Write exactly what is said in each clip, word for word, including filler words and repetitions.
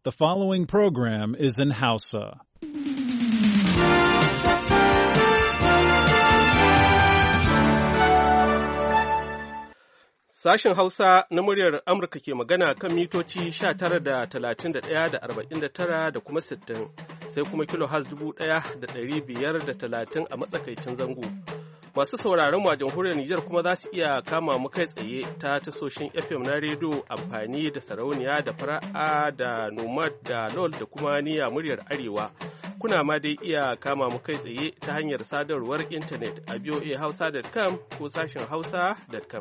The following program is in Hausa. Sashen Hausa na muryar Amurka ke magana kan mitoci sha tara da talatin da ɗaya da arba'in da tara da kuma sittin, sai kuma kilohaz dubu ɗaya da ɗari biyar da talatin a matsakaicin zango. Masu sauraron mu a jamhuriyar Nijar kuma za su iya kama mu kai tsaye ta tasoshin F M na rediyo amfani da sarauniya da fara'a da nomad da lol da kuma niyya muryar Arewa. Kuna ma dai iya kama mu kai tsaye ta hanyar sadarwar intanet a v o a hausa dot com ko sashen hausa dot com.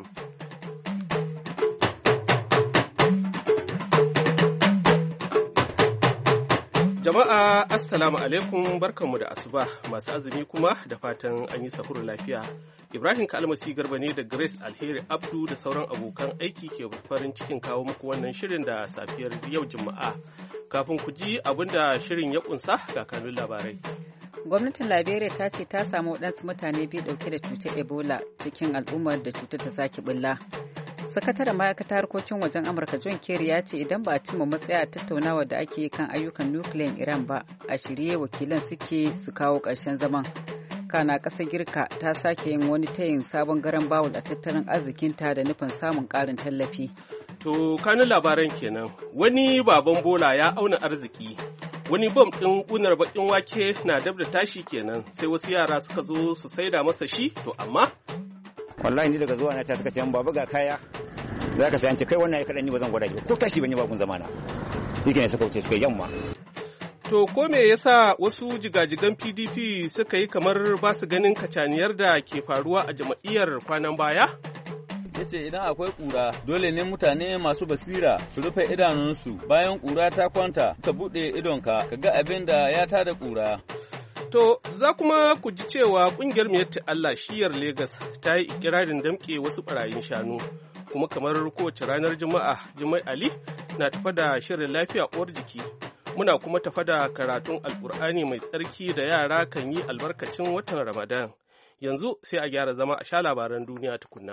Jama'a Assalamu alaikum, barkanmu da asuba, masu azumi kuma da fatan an yi sahur lafiya. Ibrahim Kalmasi Garba ne da Grace Alheri Abdu da sauran abokan aiki ke farin cikin kawo muku wannan shirin da safiyar yau Juma'a. Kafin ku ji abin da shirin ya kunsa ga kanun labarai. Gwamnatin Liberia ta ce ta samu waɗansu mutane biyu ɗauke da cutar Ebola cikin al'ummar da cutar ta sake bulla. Sakataren ma'aikatar harkokin wajen Amurka John Kerry ya ce idan ba a cimma matsaya a tattaunawa da ake yi kan ayyukan nukiliyan Iran ba, a shirye wakilan suke su kawo ƙarshen zaman. Kana ƙasar Girka ta sake yin wani tayin sabon garan bawul a tattalin arzikinta da nufin samun ƙarin tallafi. To, kanun labaran kenan, wani baban bola ya auna arziki. Wani bom ɗin ƙunar baƙin wake na dab da tashi kenan, sai wasu yara suka zo su saida masa shi, to amma wallahi ni daga zuwa na ta suka ce baba ga kaya za ka sayanci kai wannan ya kaɗan ni ba zan gwada ba ko tashi ban yi bakun zamana shi ne suka wuce suka yamma. To ko me yasa wasu jigajigan P D P suka yi kamar ba su ganin kacaniyar da ke faruwa a jam'iyyar kwanan baya? Ya ce idan akwai ƙura dole ne mutane masu basira su rufe idanunsu bayan ƙura ta kwanta ka buɗe idonka ka ga abin da ya tada ƙura. To, za kuma ku ji cewa ƙungiyar Miyatta Allah shiyar Legas ta yi ikirarin damƙe wasu ɓarayin shanu, kuma kamar kowace ranar Juma'a, Jumai Ali na tafa da shirin lafiya uwar jiki. Muna kuma tafa da karatun Alƙur'ani mai tsarki da yara kan yi albarkacin watan Ramadan. Yanzu sai a gyara zama a sha labaran duniya tukunna.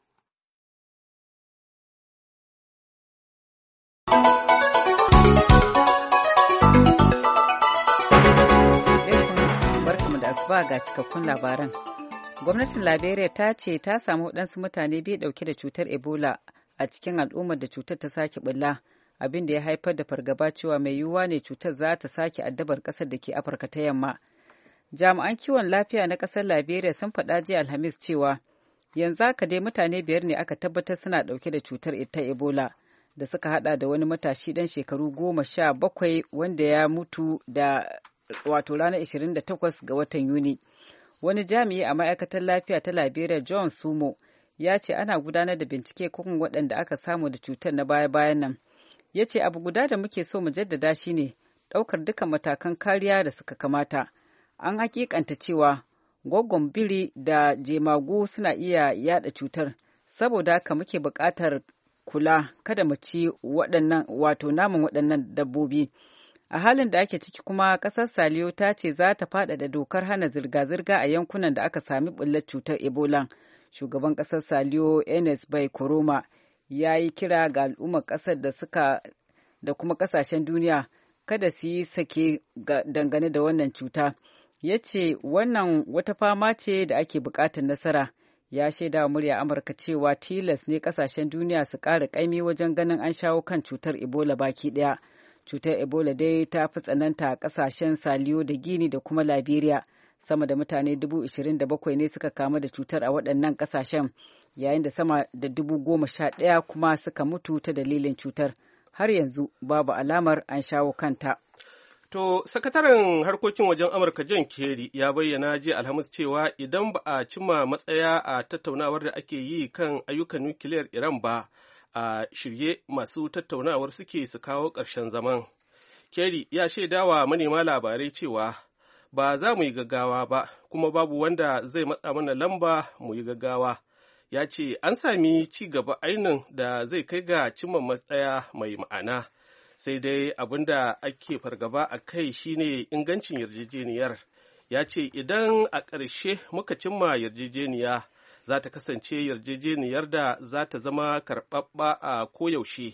Asuba ga cikakkun labaran. Gwamnatin Liberia ta ce ta samu waɗansu mutane biyu ɗauke da cutar Ebola a cikin al'ummar da cutar ta sake bulla, abin da ya haifar da fargaba cewa mai yiwuwa ne cutar za ta sake addabar ƙasar da ke Afirka ta Yamma. Jami'an kiwon lafiya na ƙasar Liberia sun faɗa jiya Alhamis cewa yanzu haka dai mutane biyar ne aka tabbatar suna ɗauke da cutar ta Ebola, da suka haɗa da wani matashi ɗan shekaru goma sha bakwai wanda ya mutu da wato ranar ashirin da takwas ga watan Yuni. Wani jami'i a ma'aikatar lafiya ta Liberia, John Sumo, ya ce ana gudanar da bincike kan waɗanda aka samu da cutar na baya-bayan nan. Ya ce abu guda da muke so mu jaddada shine ɗaukar dukkan matakan kariya da suka kamata. An hakikanta cewa gwaggon biri da jemagu suna iya yada cutar, saboda haka muke buƙatar kula kada mu ci waɗannan wato naman waɗannan dabbobi. A halin da ake ciki kuma ƙasar Saliyo ta ce za ta faɗaɗa dokar hana zirga-zirga a yankunan da aka sami ɓullar cutar Ebola. Shugaban ƙasar Saliyo Enes Bai Koroma ya yi kira ga al'ummar ƙasar da suka da kuma ƙasashen duniya kada su yi sake dangane da wannan cuta. Ya ce wannan wata fama ce da ake buƙatar nasara. Ya shaida wa murya Amurka cewa tilas ne ƙasashen duniya su ƙara ƙaimi wajen ganin an shawo kan cutar Ebola baki ɗaya. Cutar Ebola dai ta fi tsananta a ƙasashen Saliyo da Gini da kuma Liberia. Sama da mutane dubu ishirin da bakwai ne suka kamu da cutar a waɗannan ƙasashen, yayin da sama da dubu goma sha ɗaya kuma suka mutu ta dalilin cutar. Har yanzu babu alamar an shawo kanta. To, sakataren harkokin wajen Amurka John Kerry ya bayyana jiya Alhamis cewa idan ba a cimma matsaya a tattaunawar da ake yi kan ayyukan nukiliyar Iran ba, a shirye masu tattaunawar suke su kawo ƙarshen zaman. Kerry ya shaidawa manema labarai cewa ba za mu yi gaggawa ba, kuma babu wanda zai matsa mana lamba mu yi gaggawa. Ya ce an sami ci gaba ainin da zai kai ga cimma matsaya mai ma'ana, sai dai abin da ake fargaba a kai shine ingancin yarjejeniyar. Ya ce idan a ƙarshe muka cimma yarjejeniya, za ta kasance yarjejeniyar da za ta zama karɓaɓɓa a koyaushe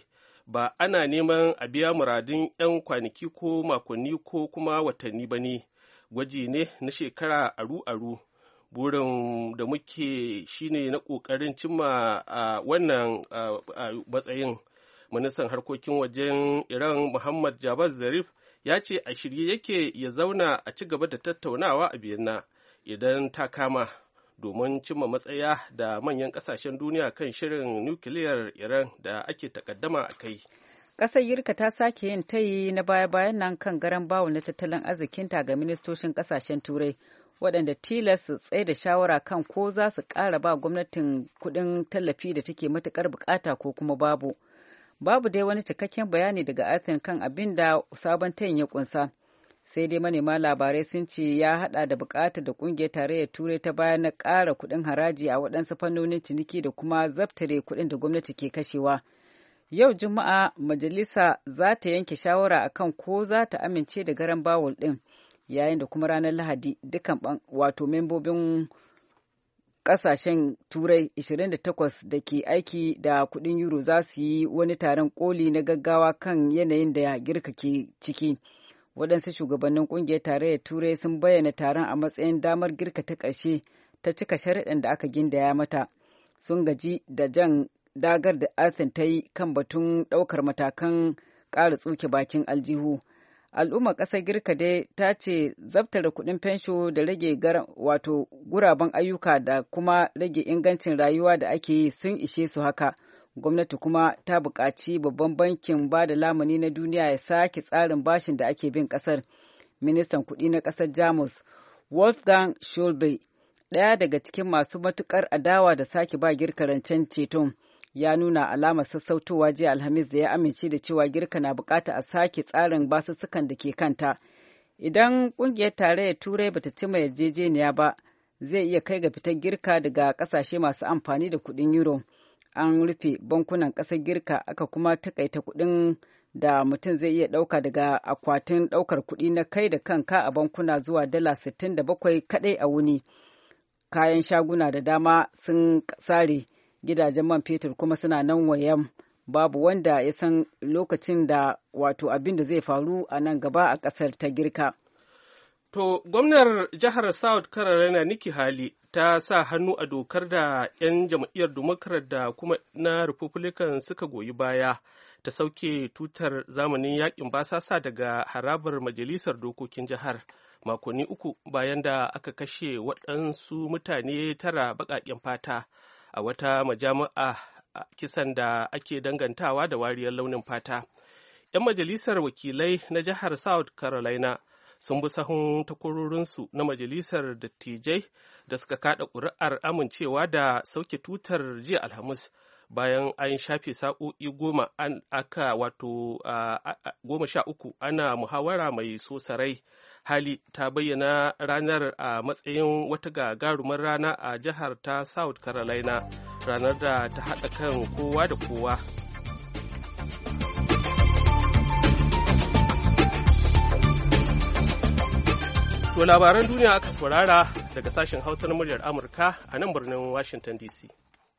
ba ana neman a biya muradun 'yan kwanaki ko makonni ko kuma watanni ba ne, gwaji ne na shekara aru-aru. Burin da muke shine na ƙoƙarin cimma a wannan matsayin. Ministan harkokin wajen Iran Muhammad Javad Zarif ya ce a shirye yake ya zauna a ci gaba da tattaunawa a Vienna idan ta kama, domin cimma matsaya da manyan ƙasashen duniya kan shirin nukiliyar Iran da ake takaddama a kai. Ƙasar Girka ta sake yin tayi na baya-bayan nan kan garan bawul na tattalin arzikinta ga ministocin ƙasashen Turai, waɗanda tilas su tsaye da shawara kan ko za su ƙara ba gwamnatin kuɗin tallafi da take matuƙar buƙata ko kuma babu. Babu dai wani cikakken bayani daga Athens kan abin da sabon tayin ya ƙunsa. Sai dai manema labarai sun ce ya haɗa da buƙatar da ƙungiyar tarayyar Turai ta bayar na ƙara kuɗin haraji a waɗansu fannonin ciniki da kuma zabtare kuɗin da gwamnati ke kashewa. Yau Juma'a majalisa za ta yanke shawara akan ko za ta amince da garan bawul ɗin, yayin da kuma ranar Lahadi dukkan wato membobin ƙasashen Turai ashirin da takwas da ke aiki da kuɗin euro za su yi wani taron koli na gaggawa kan yanayin da Girka ke ciki. Waɗansu shugabannin ƙungiyar tarayyar Turai sun bayyana taron a matsayin damar Girka ta ƙarshe ta cika sharaɗin da aka gindaya mata. Sun gaji da jan dagar da Athens ta yi kan batun ɗaukar matakan ƙara tsuke bakin aljihu. Al'ummar ƙasar Girka dai ta ce zabtare kuɗin fensho da rage wato guraben ayyuka da kuma rage ingancin rayuwa da ake yi sun ishe su haka. Gwamnati kuma ta buƙaci babban bankin ba da lamuni na duniya ya sake tsarin bashin da ake bin ƙasar. Ministan kuɗi na ƙasar Jamus, Wolfgang Schäuble, ɗaya daga cikin masu matuƙar adawa da sake ba Girka rancen ceton, ya nuna alamar sassautowa jiya Alhamis da ya amince da cewa Girka na bukata a sake tsarin basussukan da ke kanta. Idan kungiyar tarayyar Turai bata cima yarjejeniya ba, zai iya kai ga fitar Girka daga kasashe masu amfani da kuɗin euro. An rufe bankunan ƙasar Girka aka kuma takaita kuɗin da mutum zai iya ɗauka daga akwatin ɗaukar kuɗi na kai da kanka a bankuna zuwa dala sittin da bakwai kaɗai a wuni. Kayan shaguna da dama sun sare. Gidajen man fetur kuma suna nan wayam, babu wanda ya san lokacin da wato abin da zai faru a nan gaba a ƙasar ta Girka. To, gwamnar jihar South Carolina Nikki Haley ta sa hannu a dokar da 'yan jam'iyyar Democrat da kuma na Republican suka goyi baya ta sauke tutar zamanin yakin basasa daga harabar majalisar dokokin jihar, makonni uku bayan da aka kashe waɗansu mutane tara baƙaƙen fata a wata majami'a, kisan da ake dangantawa da wariyar launin fata. 'Yan majalisar wakilai na jihar South Carolina sun bi sahun takwarorinsu na majalisar dattijai da suka kada ƙuri'ar amincewa da sauke tutar jiya Alhamis, bayan an shafe sa'o'i goma an aka wato goma sha uku ana muhawara mai so sarai. Hali ta bayyana ranar a matsayin wata gagarumar rana a jihar ta South Carolina, ranar da ta haɗa kan kowa da kowa. To labaran duniya aka saurara daga sashen Hausa na muryar Amurka a nan birnin Washington D C.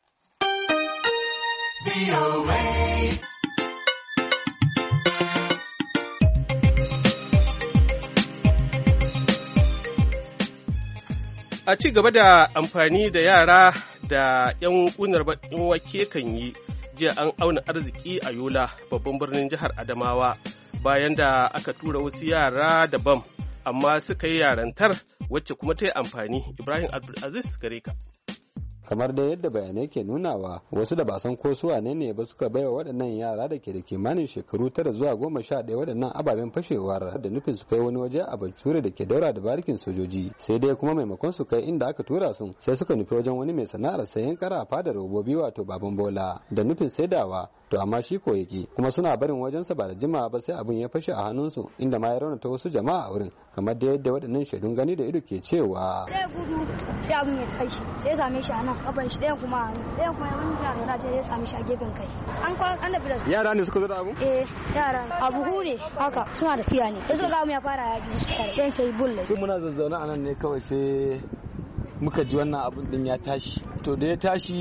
A ci gaba da amfani da yara da 'yan ƙunar baƙin wake kan yi, jiya an auna arziki a Yola, babban birnin jihar Adamawa, bayan da aka tura wasu yara da bam, amma suka yi yarantar wacce kuma ta yi amfani. Ibrahim Abdulaziz gare ka. Kamar da yadda bayanai ke nunawa, wasu da ba san ko su wane ne ba suka baiwa waɗannan yara da ke da kimanin shekaru tara zuwa goma sha ɗaya waɗannan ababen fashewar da nufin su kai wani waje a Bature da ke daura da barikin sojoji, sai dai kuma maimakon su kai inda aka tura su sai suka nufi wajen wani mai sana'ar sayan karafa da robobi wato baban bola da nufin saidawa, to amma shi ko yake, kuma suna barin wajensa ba da jimawa ba sai abin ya fashe a hannunsu, inda ma ya raunata wasu jama'a a wurin, kamar da yadda waɗannan shaidun gani da ido ke cewa. Sai gudu sai abin ya tashi sai ya same shi a nan kafan shi ɗayan kuma a hannu ɗayan kuma wani mutane da sai ya same shi a gefen kai. An kwa an da bilas. Yara ne suka zo da abu? Eh yara abu hu ne haka suna tafiya ne. Da suka ga mu ya fara yaƙi su kare. Ɗayan sai bulle. Sai muna zazzauna a nan ne kawai sai muka ji wannan abun din ya tashi. To da ya tashi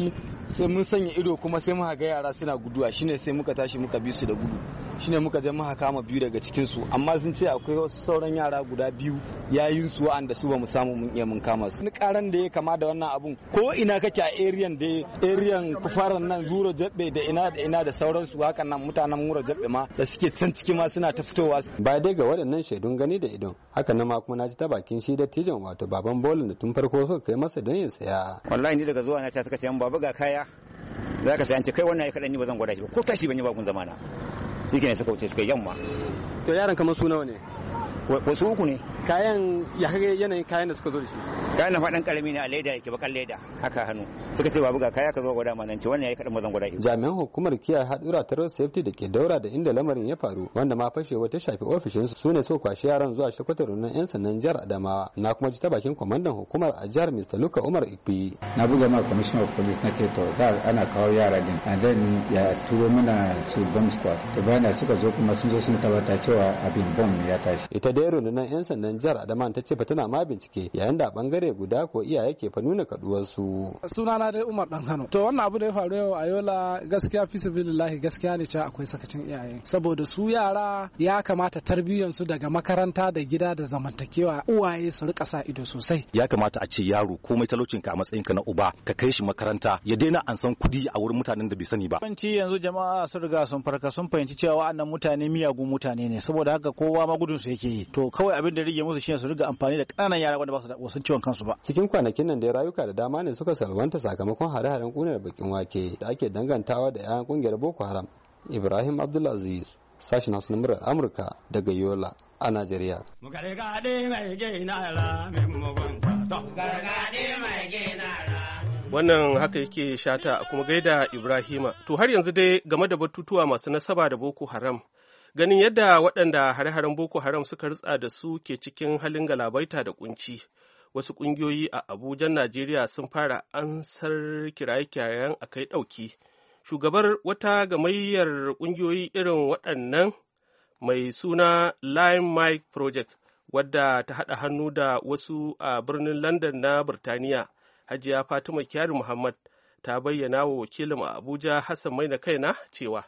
sai mun sanya ido kuma sai muka ga yara suna guduwa shine sai muka tashi muka bi su da gudu shine muka je muka kama biyu daga cikin su amma sun ce akwai wasu sauran yara guda biyu yayin su wanda su ba mu samu mun iya mun kama su. Ni karan da ya kama da wannan abun ko ina kake a area da area kufaran nan Muro Jabbe da ina da ina da sauransu hakan nan mutanen Muro Jabbe ma da suke can ciki ma suna ta fitowa. Ba dai ga waɗannan shaidun gani da idon haka nan ma kuma na ji ta bakin shi da tijon wato baban bolin da tun farko suka kai masa don yin saya. Wallahi ni daga zuwa na ta suka ce baba ga kaya za ka sayan ce kai wannan ya kaɗan ni ba zan gwada shi ba ko tashi ban yi ba kun zamana yake ne suka wuce suka yamma. To yaran kamar su nawa ne? Wasu uku ne. Kayan ya kage yanayin kayan da suka zo da shi? Kayan na faɗan ƙarami ne a leda yake bakan leda haka hannu suka ce babu ga kaya ka zo gwada ma nan ce wannan ya kaɗan ba zan gwada shi. Jami'an hukumar kiyaye haɗura ta road safety da ke daura da inda lamarin ya faru wanda ma fashewa ta shafi ofishin su ne so kwashi yaran zuwa shakwatar rundunar 'yan sandan jihar Adamawa na kuma ji ta bakin kwamandan hukumar a jihar Mister Luka Umar Ikpi. Na buga ma commissioner of police na ce to da ana kawo yara din and then ya turo mana su bomb squad to bayan suka zo kuma sun zo sun tabbata cewa abin bomb ya tashi. Ita dai rundunar 'yan sandan jihar Adamawa ta ce fa tana ma bincike yayin da bangare guda ko iyaye ke fa nuna kaduwar su. Sunana dai Umar Dan Kano. To wannan abu da ya faru yau a Yola gaskiya fi sabilillahi gaskiya ne cewa akwai sakacin iyaye saboda su yara ya kamata tarbiyyar su daga makaranta da gida da zamantakewa uwaye su rika sa ido sosai. Ya kamata a ce yaro komai talaucin ka a matsayin ka na uba ka kai shi makaranta ya daina an san kudi a wurin mutanen da bai sani ba. Banci yanzu jama'a sun riga sun farka sun fahimci cewa wa'annan mutane miyagun mutane ne saboda haka kowa ma gudun su yake yi. To kawai abin da rige musu shine su riga amfani da ƙananan yara wanda ba su da wasan ciwon kansu ba. Cikin kwanakin nan da rayuka da dama ne suka salwanta sakamakon hare-haren kunar bakin wake da ake dangantawa da 'ya'yan kungiyar Boko Haram. Ibrahim Abdulaziz, sashen Hausa na murar Amurka daga Yola a Najeriya. Wannan haka yake Shata a kuma gaida Ibrahima. To har yanzu dai game da batutuwa masu nasaba da Boko Haram. Ganin yadda waɗanda hare-haren Boko Haram suka ritsa da su ke cikin halin galabaita da kunci. Wasu ƙungiyoyi a Abuja, Najeriya sun fara ansar kiraye-kirayen a kai ɗauki. Shugabar wata gamayyar ƙungiyoyi irin waɗannan mai suna Lime Mike Project, wadda ta haɗa hannu da wasu a birnin London na Birtaniya, Hajiya Fatima Kyari Muhammad, ta bayyana wa wakilin a Abuja Hassan Maina kaina cewa.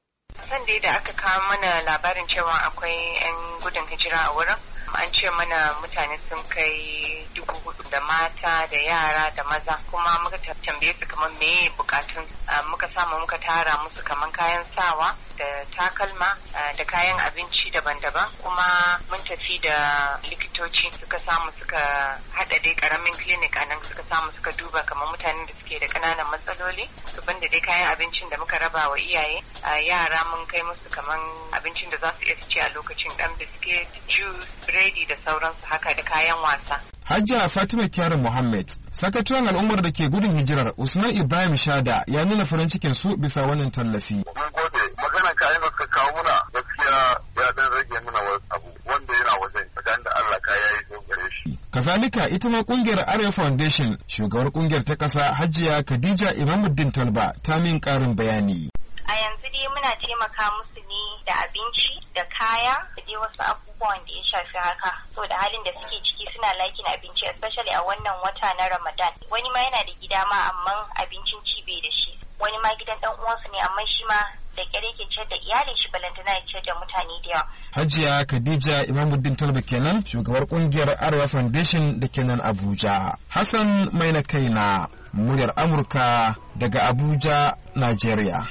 San da aka kawo mana labarin cewa akwai 'yan gudun hijira a wurin, an ce mana mutane sun kai dubu hudu da mata da yara da maza, kuma muka tambaye su kamar meye bukatun muka samu muka tara musu kamar kayan sawa da takalma da kayan abinci daban-daban, kuma mun tafi da likitoci suka samu suka hada dai karamin clinic a nan suka samu suka duba kamar mutanen da suke da kananan matsaloli su banda dai kayan abincin da muka raba wa iyaye. Yara mun kai musu kamar abincin da za su iya ci a lokacin, dan biskit, juice, biredi da sauransu haka da kayan wasa. Hajja Fatima Kyari Muhammad, sakataren al'ummar da ke gudun hijirar Usman Ibrahim Shada ya nuna farin cikin su bisa wannan tallafi. Mun gode, maganar kayan da suka kawo muna gaskiya ya dan rage muna abu wanda yana wajen tsakanin da Allah kaya yi zo gare shi. Kazalika ita ma kungiyar Arewa Foundation, shugabar kungiyar ta kasa Hajiya Khadija Imamuddin Talba ta min karin bayani. A yanzu dai muna taimaka musu ne da abinci da kaya da dai wasu abubuwan da ya shafi haka. So da halin da suke ciki suna lakin abinci especially a wannan wata na Ramadan. Wani ma yana da gida ma amma abincin ci bai da shi. Wani ma gidan dan uwansu ne amma shi ma da kyar yake ciyar da iyalin shi balantana ya ciyar da mutane da yawa. Hajiya Khadija Imamuddin Talba kenan shugabar kungiyar Arewa Foundation da kenan Abuja. Hassan Maina kaina muryar Amurka daga Abuja, Najeriya.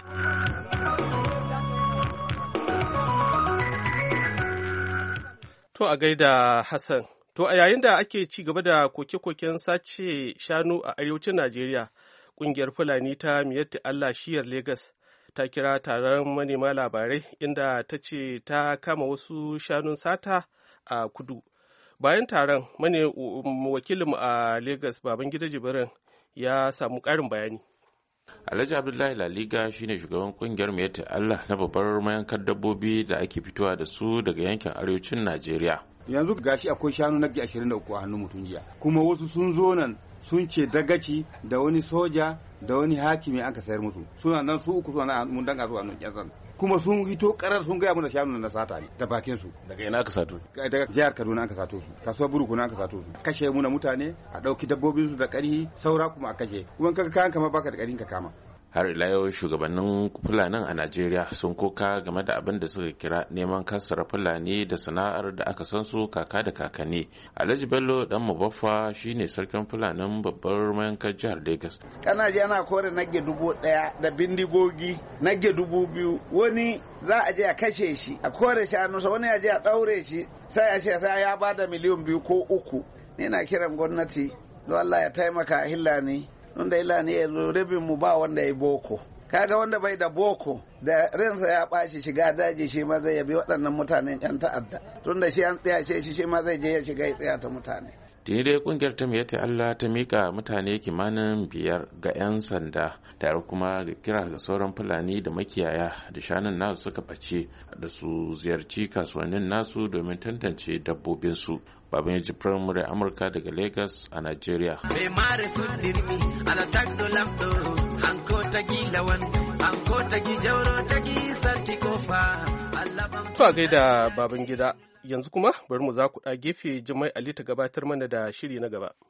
To a gaida Hassan. To a yayin da ake ci gaba da koke-koken sace shanu a arewacin Najeriya, ƙungiyar Fulani ta Miyatti Allah shiyar Legas ta kira taron manema labarai inda ta ce ta kama wasu shanun sata a kudu. Bayan taron, wakilinmu a Legas Babangida Jibrin ya samu ƙarin bayani. Alhaji Abdullahi Laliga shine shugaban kungiyar Miyatti Allah na babbar mayankar dabbobi da ake fitowa da su daga yankin arewacin Najeriya. Yanzu gashi akwai shanu nagi ashirin da uku a hannun mutum jiya. Kuma wasu sun zo nan sun ce dagaci da wani soja da wani hakimi aka sayar musu. Suna nan su uku suna mun danga su a nan yan kuma sun hito karar sun gaya mana shanu na sata ne da bakin su. Daga ina aka sato? Daga jihar Kaduna aka sato su, kasuwar Burkuna aka sato su. Kashe muna mutane a ɗauki dabbobin su da ƙarhi saura kuma a kashe, kuma kaga kayan kama baka da ƙarhin ka kama. Har ila yau shugabannin fulanin a Najeriya sun koka game da abin da suka kira neman kassara fulani da sana'ar da aka san su kaka da kakanni. Alhaji Bello dan Mubaffa shine sarkin fulanin babbar mayankar jihar Lagos. Kana ji ana kore nage dubu daya da bindigogi nage dubu biyu, wani za a je a kashe shi a kore shanunsa, wani a je a daure shi sai a ce sai ya bada miliyan biyu ko uku. Ni na kiran gwamnati don Allah ya taimaka hillani. Wanda ila ne yanzu rabin mu ba wanda ya boko, kaga wanda bai da boko da ransa ya ɓaci shiga daji shi ma zai yabi waɗannan mutanen yan ta'adda, tunda shi an tsayace shi shi ma zai je ya shiga ya tsaya ta mutane. Tuni dai kungiyar ta miyata Allah ta mika mutane kimanin biyar ga 'yan sanda tare kuma ga kira ga sauran fulani da makiyaya da shanun nasu suka ɓace da su ziyarci kasuwannin nasu domin tantance dabbobinsu. Baban ya jifrar murai Amurka daga Lagos a Nigeria. To a gaida baban gida, yanzu kuma bari mu za ku ɗa gefe Jummai Ali ta gabatar mana da shiri na gaba.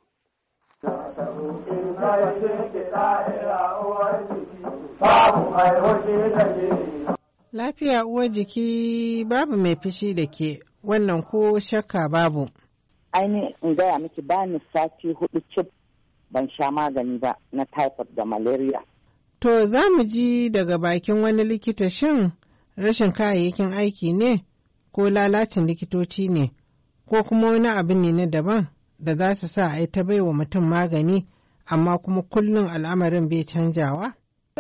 Lafiya uwar jiki babu mai fishi da ke, wannan ko shakka babu. Aini in gaya miki ba ni sati hudu cif ban sha magani ba na typhoid da malaria. To za mu ji daga bakin wani likita, shin rashin kayayyakin aiki ne ko lalacin likitoci ne ko kuma wani abu ne na daban da za su sa a yi ta baiwa mutum magani amma kuma kullum al'amarin bai canjawa?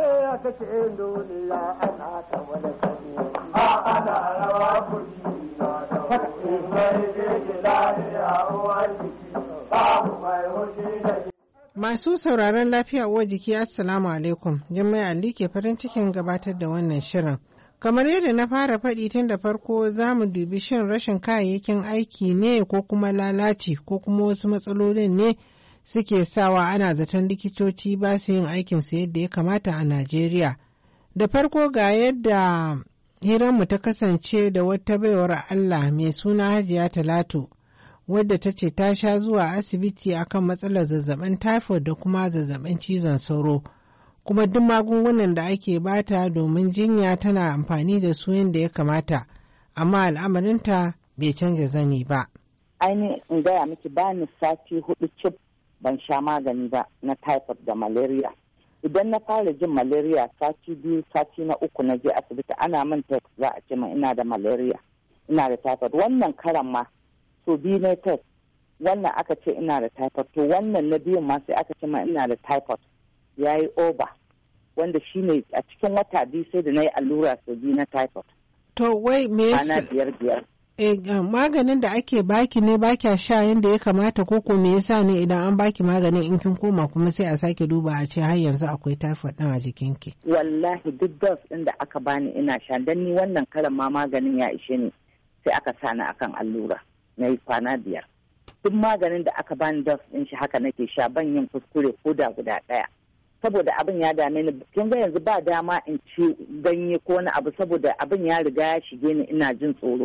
Masu sauraron lafiya uwar jiki assalamu alaikum, Jummai Ali ke farin cikin gabatar da wannan shirin. Kamar yadda na fara faɗi tun da farko za mu dubi shin rashin kayayyakin aiki ne ko kuma lalaci ko kuma wasu matsalolin ne suke sawa ana zaton likitoci ba su yin aikinsu yadda ya kamata a Najeriya. Da farko ga yadda hiranmu ta kasance da wata baiwar Allah mai suna Hajiya Talatu, wadda ta ce ta sha zuwa asibiti akan matsalar zazzabin typhoid da kuma zazzabin cizon sauro. Kuma duk magungunan da ake bata domin jinya tana amfani da su yadda ya kamata, amma al'amarinta bai canza zani ba. Aini in gaya miki ba ni sati hudu cif ban sha magani ba na typhoid da malaria. Idan na fara jin malaria sati biyu sati na uku na je asibiti ana min test za a ce min ina da malaria, ina da typhoid. Wannan karan ma so biyu na test, wannan aka ce ina da typhoid, to wannan na biyun ma sai aka ce min ina da typhoid ya yi over, wanda shi ne a cikin wata biyu sai da na yi allura sau biyu na typhoid. To wai me yasa biyar biyar. E, maganin da ake baki ne baki sha yadda ya kamata ko ko me yasa ne idan an baki maganin in kin koma kuma sai a sake duba a ce har yanzu akwai typhoid din a jikinki? Wallahi duk dose din da aka bani ina sha, dan ni wannan karan ma maganin ya ishe ni sai aka sani akan allura na yi kwana biyar. Duk maganin da aka bani dose din shi haka nake sha, ban yin kuskure ko da guda ɗaya. Saboda abin ya dame ni, kin ga yanzu ba dama in ci ganye ko wani abu saboda abin ya riga ya shige ni, ina jin tsoro.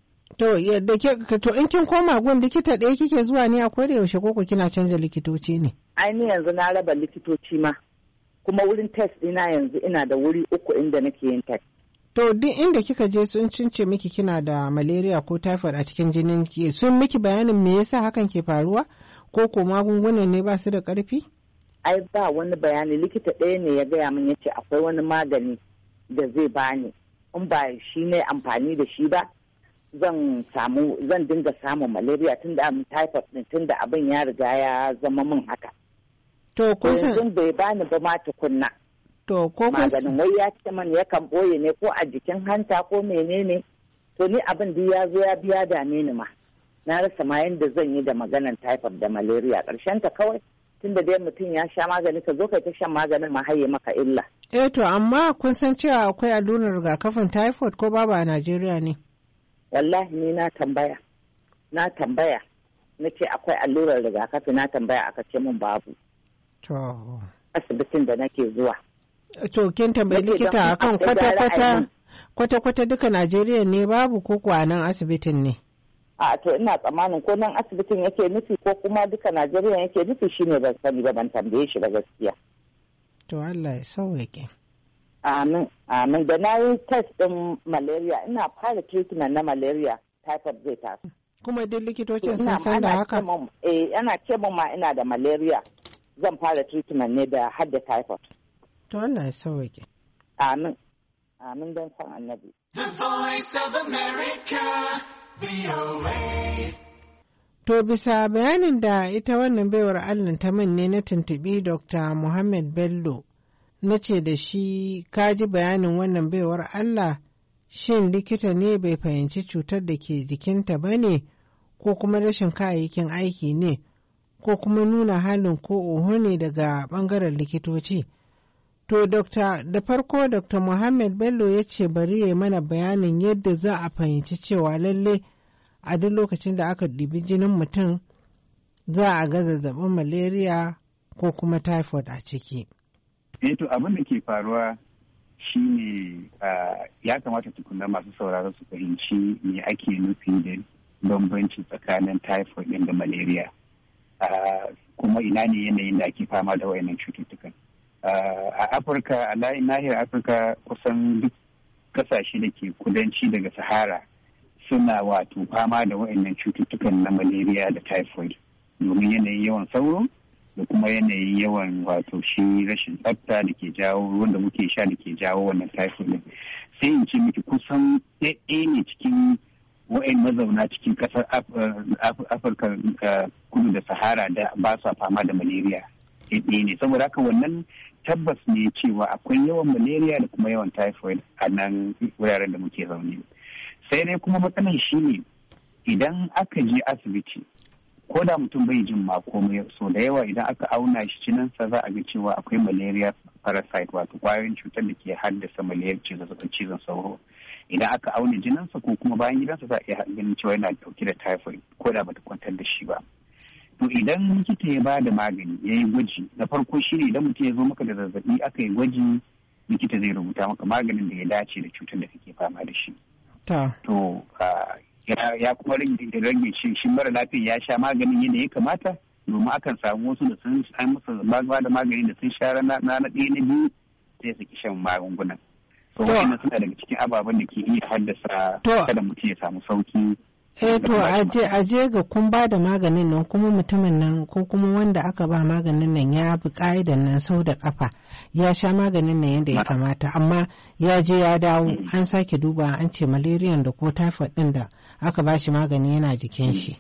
To yadda ke to in kin koma gun likita ɗaya kike zuwa ne akwai da yaushe koko kina canja likitoci ne? Ai ni yanzu na raba likitoci ma, kuma wurin test ina yanzu ina da wuri uku inda nake yin test. To duk inda kika je sun cince miki kina da malaria ko typhoid a cikin jinin ki, sun miki bayanin me yasa hakan ke faruwa ko ko magungunan ne ba su da ƙarfi? Ai ba wani bayani, likita ɗaya ne ya gaya min yace akwai wani magani da zai bani, in ba shi ne amfani da shi ba zan samu zan dinga samun malaria tun da abin typhoid din tun da abin ya riga ya zama min haka. To kun san bai bani ba ma tukunna. To ko kun maganin wai ya ce man yakan boye ne ko a jikin hanta ko menene, to ni abin da ya zo ya biya dame ni ma. Na rasa ma yanda zan yi da maganan typhoid da malaria, karshen ta kawai tunda dai mutum ya sha magani ka zo kai ta shan maganin ma haye maka illa. Eh to amma kun san cewa akwai allurar rigakafin typhoid ko babu a Najeriya ne? Wallahi ni na tambaya, na tambaya, na ce akwai allurar rigakafi na tambaya aka ce min babu. To. Asibitin da nake zuwa. To kin tambayi likita akan kwata-kwata kwata-kwata duka Najeriya ne babu ko kuwa nan asibitin ne? A to ina tsammanin ko nan asibitin yake nufi ko kuma duka Najeriya yake nufi shine ban sani ba, ban tambaye shi ba gaskiya. To Allah ya sauke. Amin, amin. Da na yi test ɗin malaria, ina fara treatment na malaria, typhoid zai taso. Kuma duk likitocin sun san da haka? Eh, ana ce min ma ina da malaria, zan fara treatment ne da har da typhoid. To Allah ya sauke. Amin, amin don san annabi. The Voice of America, V O A. To bisa bayanin da ita wannan baiwar Allah ta min ne na tuntubi Doctor Muhammad Bello, na ce da shi kaji bayanin wannan baiwar Allah, shin likita ne bai fahimci cutar da ke jikinta ba ne, ko kuma rashin kayayyakin aiki ne, ko kuma nuna halin ko oho ne daga ɓangaren likitoci. To, Dokta, da farko Doctor Muhammad Bello ya ce bari ya mana bayanin yadda za a fahimci cewa lalle a duk lokacin da aka ɗibi jinin mutum za a ga zazzabin malaria ko kuma typhoid a ciki. Eh to abin da ke faruwa shi ne ya kamata tukuna masu sauraro su fahimci me ake nufi da bambanci tsakanin typhoid ɗin da malaria, kuma ina ne yanayin da ake fama da wayannan cututtukan. A Afirka, a nahiyar Afirka kusan duk kasashe da ke kudanci daga Sahara suna wato fama da wayannan cututtukan na malaria da typhoid domin yanayin yawan sauro da kuma yanayin yawan wato shi rashin tsafta da ke jawo ruwan da muke sha da ke jawo wannan typhoid. Sai in ce miki kusan ɗaya ne cikin wa'in mazauna cikin ƙasar Afirka kudu da Sahara da ba sa fama da malaria. Ɗaya ne, saboda haka wannan tabbas ne cewa akwai yawan malaria da kuma yawan typhoid a nan wuraren da muke zaune. Sai dai kuma matsalar shi ne idan aka je asibiti ko da mutum bai jin ma komai, so da yawa idan aka auna shi cinansa za a ga cewa akwai malaria parasite wato kwayoyin cutar da ke haddasa malaria zazzabin cizon sauro. Idan aka auna jininsa ko kuma bayan gidansa za a iya ganin cewa yana dauke da typhoid ko da bata kwantar da shi ba. To idan likita ya ba da magani ya yi gwaji, na farko shi ne idan mutum ya zo maka da zazzabi aka yi gwaji, likita zai rubuta maka maganin da ya dace da cutar da kake fama da shi. To ya kuma rage shi shi mara lafiya ya sha maganin yadda ya kamata, domin akan samu wasu da sun an musu ba da magani da sun sha na na ɗaya na biyu sai su ki shan magungunan. To wannan suna daga cikin ababen da ke iya haddasa kada mutum ya samu sauki. Eh to aje ga kun ba da maganin nan kuma mutumin nan ko kuma wanda aka ba maganin nan ya bi ka'idan nan sau da kafa ya sha maganin nan yadda ya kamata, amma ya je ya dawo an sake duba an ce malariyan da ko typhoid din da aka ba shi magani yana jikin shi.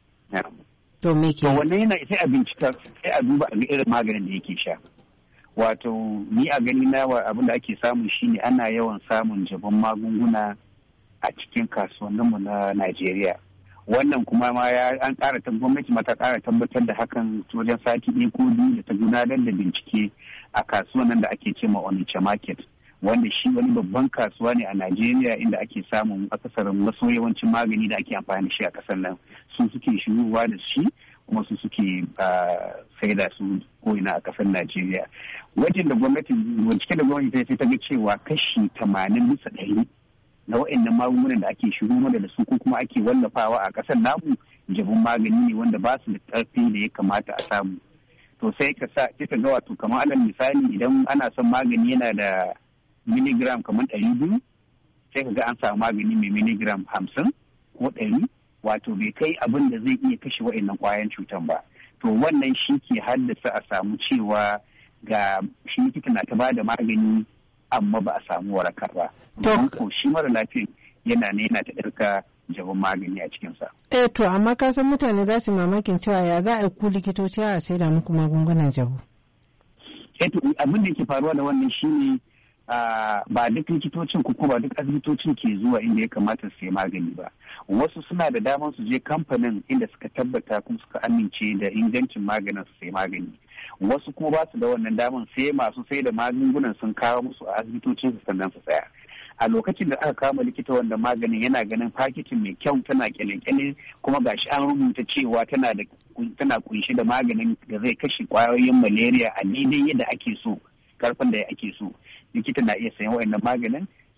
To me ke? Wannan yana sai a bincika sai a duba a ga irin maganin da yake sha. Wato ni a gani na abin da ake samu shine ana yawan samun jabon magunguna a cikin kasuwanninmu na Najeriya. Wannan kuma ma ya an ƙara gwamnati ma ta ƙara tabbatar da hakan wajen sati ɗaya ko biyu da ta gudanar da bincike a kasuwan da ake ce ma Onitsha Market, wanda shi wani babban kasuwa ne a Najeriya inda ake samun akasarin maso yawancin magani da ake amfani da shi a ƙasar nan. Su suke shigowa da shi kuma su suke saida su ko'ina a ƙasar Najeriya. Wajen da gwamnati bincike da gwamnati ta ta ga cewa kashi tamanin bisa ɗari na wa'annan magungunan da ake shigo mana da su ko kuma ake wallafawa a ƙasar namu jabin magani ne wanda ba su da ƙarfi da ya kamata a samu. To sai ka sa kika ga wato kamar alal misali idan ana son magani yana da miligram kamar ɗari biyu sai ka ga an samu magani mai miligram hamsin ko ɗari, wato bai kai abin da zai iya kashe wa'annan ƙwayan cutan ba. To wannan shi ke haddasa a samu cewa ga shi likita na ta ba da magani amma ba a samu warakar ba. Don ko shi mara lafiyan yana ne yana ta ɗarka jabin magani a cikinsa. Eh to amma ka san mutane za su mamakin cewa ya za a yi ku likitoci a sai da muku magungunan jabu. Eh to abin da ke faruwa da wannan shi ne ba duk likitocin ko ba duk asibitocin ke zuwa inda ya kamata su sai magani ba. Wasu suna da damar su je kamfanin inda suka tabbata kuma suka amince da ingancin maganin su sai magani. Wasu kuma ba su da wannan damar sai masu sai da magungunan sun kawo musu a asibitocin su sannan su tsaya. A lokacin da aka kama likita wanda maganin yana ganin fakitin mai kyau tana kyale-kyale kuma gashi an rubuta cewa tana da tana kunshi da maganin da zai kashe kwayoyin malaria a daidai yadda ake so, karfin da ake so. Likita na iya sayan wayannan maganin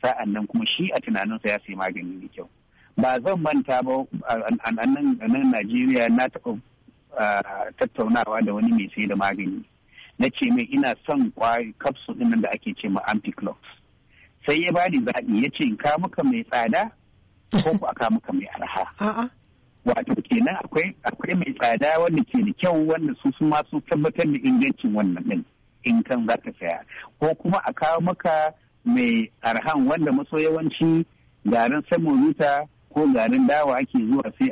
sa'an nan kuma shi a tunaninsa ya sai magani da kyau. Ba zan manta ba a nan Najeriya na taɓa tattaunawa da wani mai sai da magani. Na ce mai ina son kwayoyi capsule ɗin da ake ce ma Ampiclox. Sai ya bani zaɓi ya ce in ka muka mai tsada ko ku aka muka mai arha. Wato kenan akwai akwai mai tsada wanda ke da kyau wanda su su ma su tabbatar da ingancin wannan ɗin in kan za ka saya. Ko kuma a kawo maka mai arhan wanda maso yawanci garin samonita ko garin dawa ake zuwa sai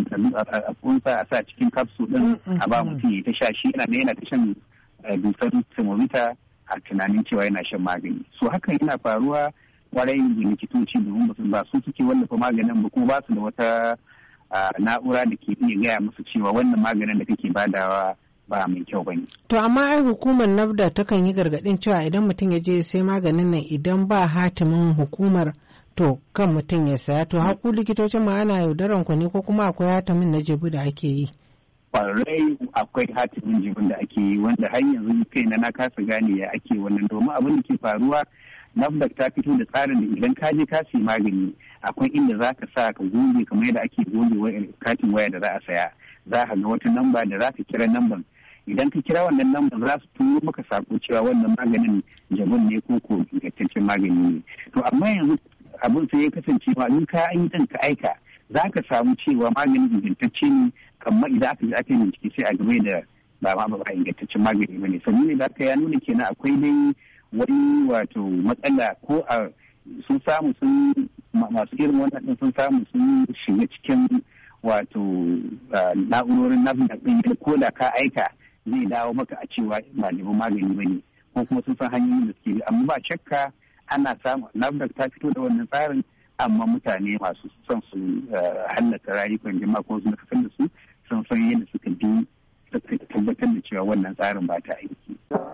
a kunsa a sa cikin kapsu din a ba mutum ya ta sha shi yana yana ta shan dusar samonita a tunanin cewa yana shan magani. So hakan yana faruwa kwarai da likitoci domin ba su suke wallafa maganin ba kuma ba su da wata na'ura da ke iya gaya musu cewa wannan maganin da kake badawa ba mai kyau bane. To amma ai hukumar NAFDA takan yi gargadin cewa idan mutum ya je sai maganin nan idan ba hatimin hukumar to kan mutum ya saya to haku likitocin ma ana yaudaran ku ne ko kuma akwai hatimin na jibu da ake yi? Kwarai akwai hatimin jibin da ake yi wanda har yanzu kai na kasa gane ya ake wannan domin abin da ke faruwa NAFDA ta fito da tsarin da idan ka je ka siyi magani akwai inda za ka sa ka goge kamar yadda ake goge katin waya da za a saya za ka ga wata namba da za ka kira namban idan ka kira wannan lambar za su turo maka sako cewa wannan maganin jabin ne ko ko ingantaccen magani ne. To amma yanzu abin sai ya kasance ma in ka yi din ka aika za ka samu cewa maganin ingantacce ne kamar idan aka je aka yi bincike sai a game da ba ma ba ingantaccen magani ba ne. Sannan ne da aka ya nuna kenan akwai dai wani wato matsala ko a sun samu sun masu irin wannan din sun samu sun shiga cikin wato na'urorin NAFDA din ko da ka aika zai dawo maka a cewa ba neman magani ba ne ko kuma sun san hanyoyin da suke bi amma ba shakka ana samu NAFDA ta fito da wannan tsarin amma mutane masu son su hallaka rayukan jama'a ko su kasar da su sun san yadda suka bi suka tabbatar da cewa wannan tsarin ba ta aiki.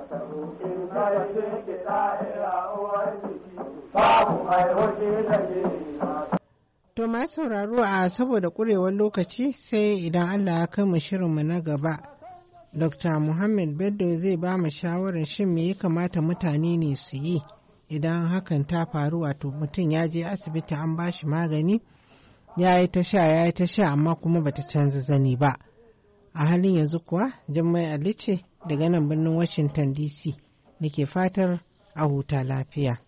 To ma sauraro a saboda ƙurewar lokaci sai idan Allah ya kai mu shirinmu na gaba. Dokta Muhammad Bello zai ba mu shawarar shin me ya kamata mutane ne su yi idan hakan ta faru wato mutum ya je asibiti an ba shi magani ya yi ta sha ya yi ta sha amma kuma bata canza zani ba. A halin yanzu kuwa Jummai Ali ce daga nan birnin Washington D C nake fatar a huta lafiya.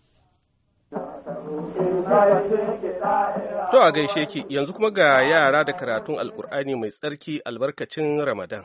To a gaishe ki yanzu kuma ga yara da karatun Alƙur'ani mai tsarki albarkacin Ramadan.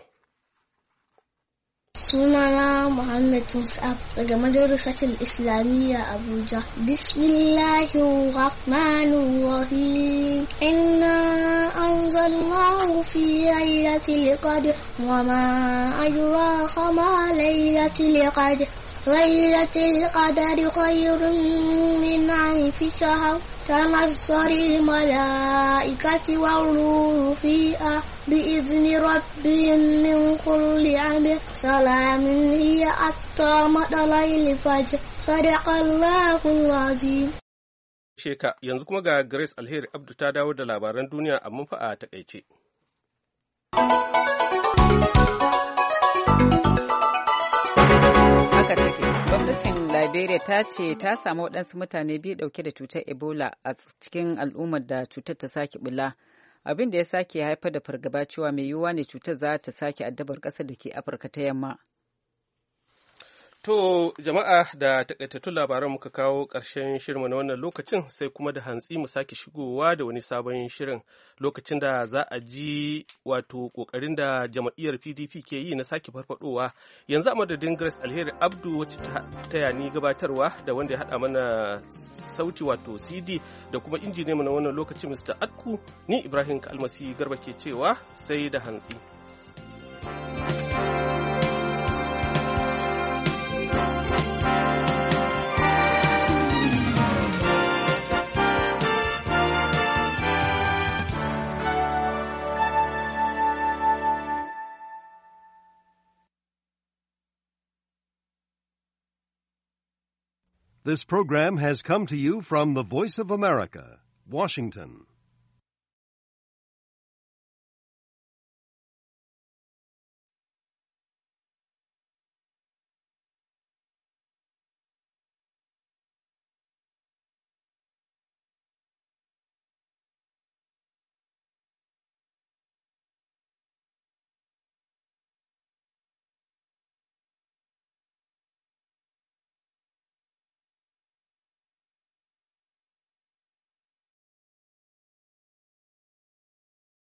Sunana Muhammad Mus'ab daga Madrasatul Islamiyya Abuja. Bismillahir Rahmanir Rahim. Inna anzalnahu fi lailatul qadr wa ma adraka ma lailatul qadr. Lailatul qadri khayrun min alfi shahr. تنزل الملائكة والروح فيها بإذن ربهم من كل أمر سلام هي حتى مطلع الفجر صدق الله العظيم. Sheka yanzu kuma ga Grace Alheri Abdu ta dawo da labaran duniya amma fa a takaice. Haka take. Gwamnatin Liberia ta ce ta samu waɗansu mutane biyu ɗauke da cutar Ebola a cikin al'ummar da cutar ta sake bula, abin da ya sake haifar da fargaba cewa mai yiwuwa ne cutar za ta sake addabar ƙasar da ke Afirka ta yamma. To jama'a da takaitattun labaran muka kawo ƙarshen shirinmu na wannan lokacin sai kuma da hantsi mu sake shigowa da wani sabon shirin lokacin da za a ji wato ƙoƙarin da jama'iyyar P D P ke yi na sake farfadowa. Yanzu a madadin Grace Alheri Abdu wacce ta taya ni gabatarwa da wanda ya haɗa mana sauti wato C D da kuma injiniyanmu na wannan lokacin Mister Atku, ni Ibrahim Kalmasi Garba ke cewa sai da hantsi. This program has come to you from the Voice of America, Washington.